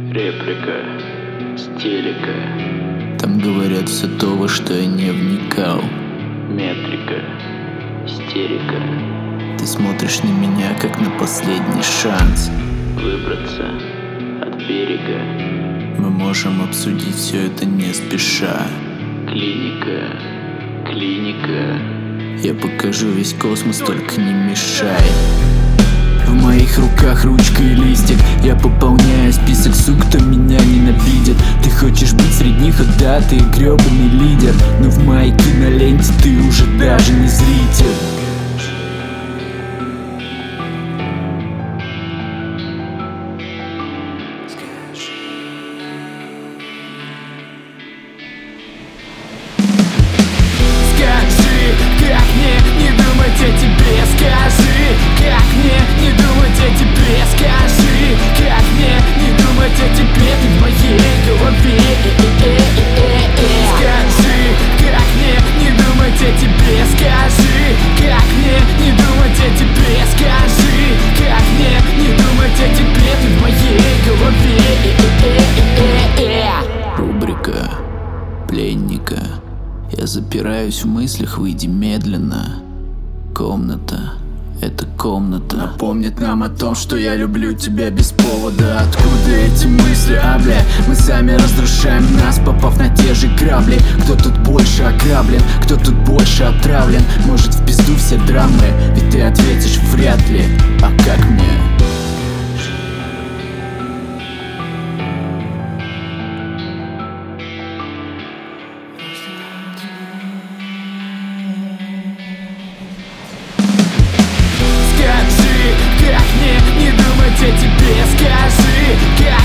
Реплика, стилика, Там говорят все то, во что я не вникал. метрика, истерика. Ты смотришь на меня, как на последний шанс. Выбраться от берега. Мы можем обсудить все это не спеша. Клиника, клиника. Я покажу весь космос, только не мешай. В моих руках ручка и листик. Я пополняю список сук, кто меня ненавидит. Ты хочешь быть среди них, да, ты гребаный лидер. Но в моей киноленте ты уже даже не зритель. Скажи, как мне не думать о тебе? Скажи, как мне не думать о тебе? Скажи, как мне не думать о тебе? Ты в моей голове. Скажи, как мне не думать о тебе? Скажи, как мне не думать о тебе? Скажи, как мне не думать о тебе? Ты в моей голове. Рубрика пленника. Я запираюсь в мыслях, выйди медленно. Комната, это комната напомнит нам о том, что я люблю тебя без повода. Откуда эти мысли, бля? Мы сами разрушаем нас, попав на те же грабли. Кто тут больше ограблен, кто тут больше отравлен? Может, в пизду все драмы, ведь ты ответишь вряд ли. А как мне? Скажи, как мне не думать о тебе? Скажи, как